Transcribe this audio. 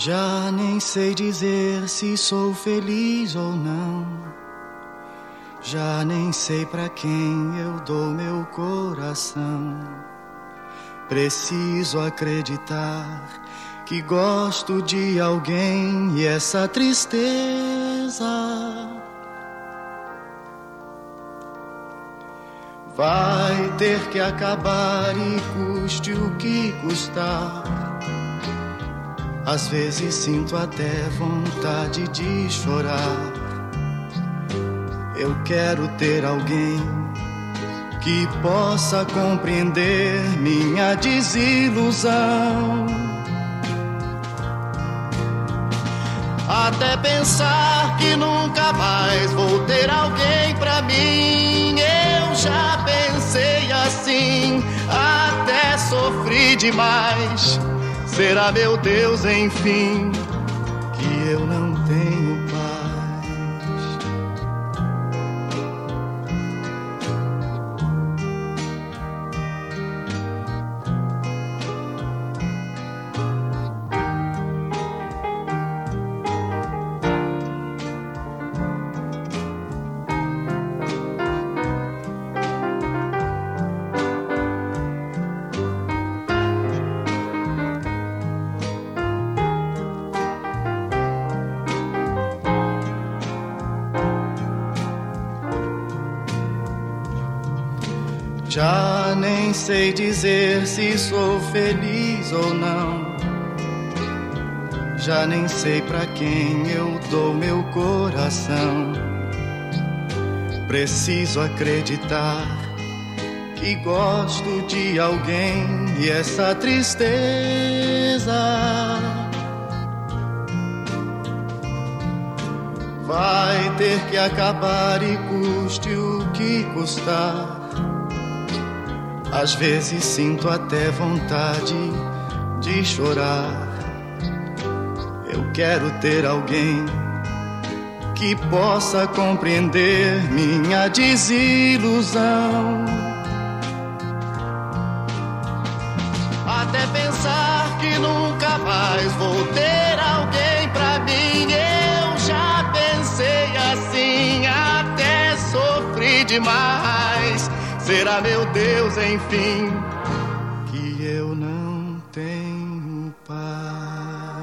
Já nem sei dizer se sou feliz ou não. Já nem sei pra quem eu dou meu coração. Preciso acreditar que gosto de alguém e essa tristeza vai ter que acabar e custe o que custar. Às vezes sinto até vontade de chorar. Eu quero ter alguém que possa compreender minha desilusão. Até pensar que nunca mais vou ter alguém pra mim. Eu já pensei assim, até sofri demais. Será, meu Deus, enfim, que eu não tenho paz. Já nem sei dizer se sou feliz ou não. Já nem sei pra quem eu dou meu coração. Preciso acreditar que gosto de alguém e essa tristeza vai ter que acabar e custe o que custar. Às vezes sinto até vontade de chorar. Eu quero ter alguém que possa compreender minha desilusão. Até pensar que nunca mais vou ter alguém pra mim. Eu já pensei assim, até sofri demais. Será, meu Deus, enfim, que eu não tenho paz.